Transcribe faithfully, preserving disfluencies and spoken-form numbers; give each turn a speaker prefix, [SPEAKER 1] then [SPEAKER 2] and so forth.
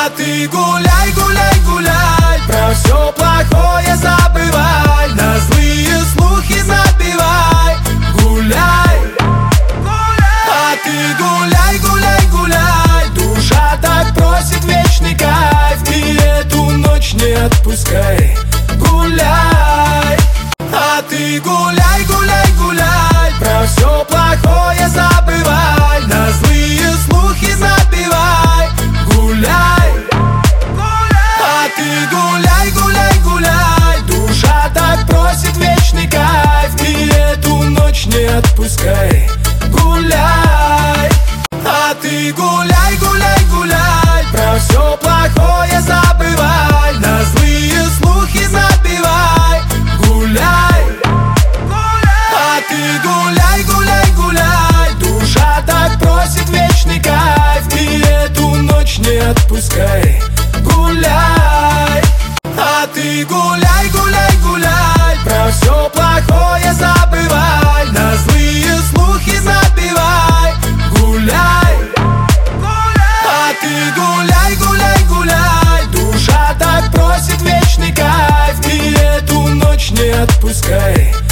[SPEAKER 1] А ты гуляй, гуляй, гуляй, про все плохое забывай, на злые слухи забивай. Гуляй, гуляй. А ты гуляй, гуляй, гуляй, душа так просит вечный кайф, ты эту ночь не отпускай. Гуляй. А ты гуляй, гуляй, гуляй, про все плохое забывай, на злые слухи забивай. Гуляй, гуляй. А ты гуляй, гуляй, гуляй, душа так просит вечный кайф, ты эту ночь не отпускай. Гуляй. А ты гуляй, гуляй, гуляй, про все плохое забывай, на злые слухи забивай. Гуляй, гуляй. А ты гуляй, гуляй, гуляй, душа так просит вечный кайф, ты эту ночь не отпускай. Гуляй. А ты гуляй, гуляй, гуляй, про все плохое забывай, на злые слухи забивай. Гуляй, гуляй. А ты гуляй, гуляй, гуляй, душа так просит вечный кайф, ты эту ночь не отпускай.